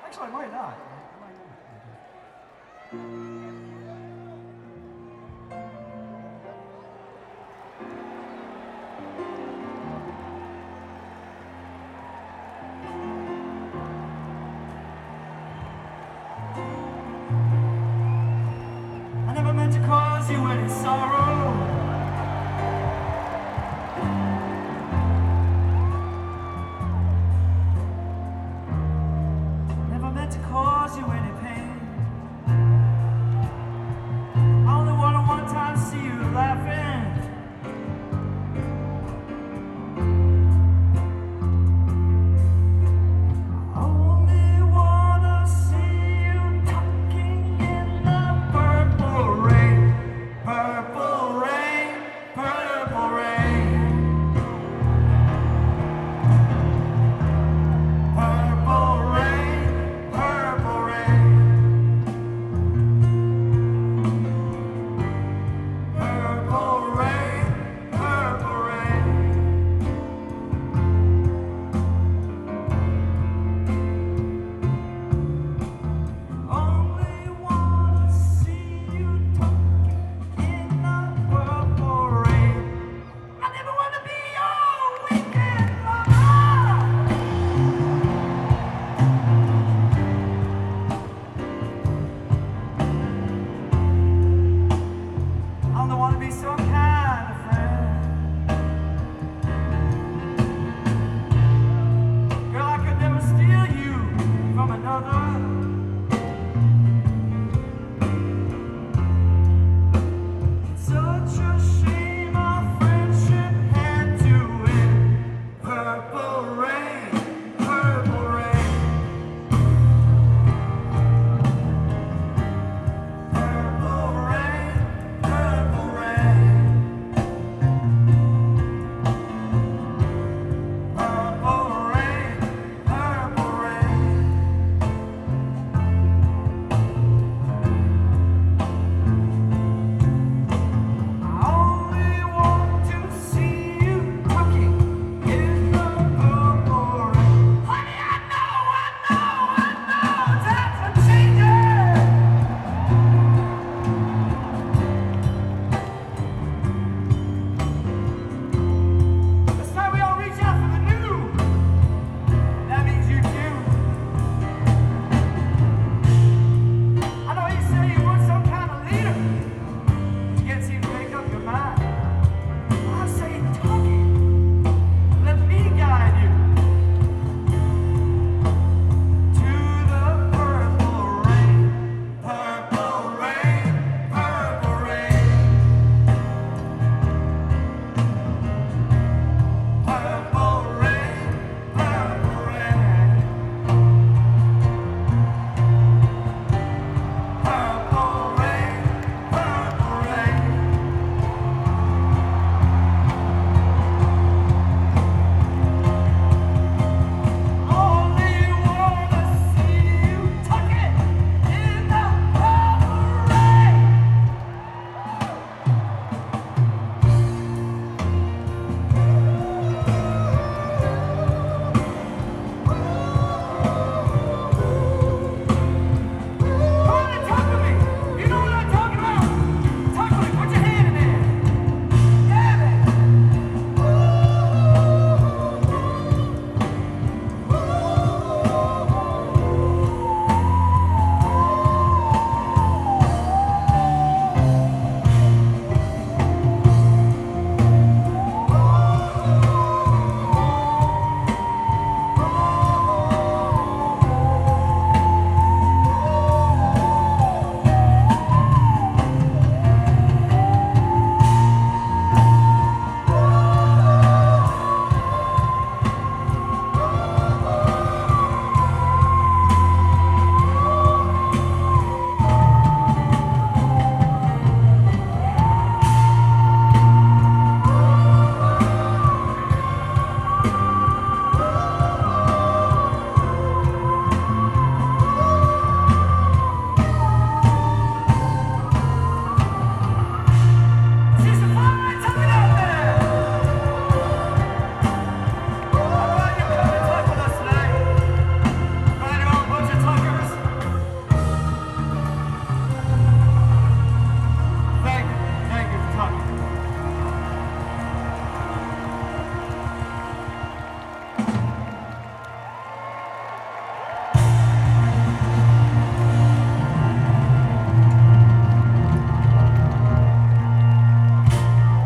Actually, I might not. I never meant to cause you any sorrow. Never meant to cause you any pain. I only wanted one time to see you laughing. I only wanna see you talking in the purple rain, purple rain, purple rain. Purple rain, purple rain. Purple rain, purple rain. Only wanna see you talking in the purple rain. I never wanna be your weekend lover. I only wanna be some kind of friend. Girl, I could never steal you from another.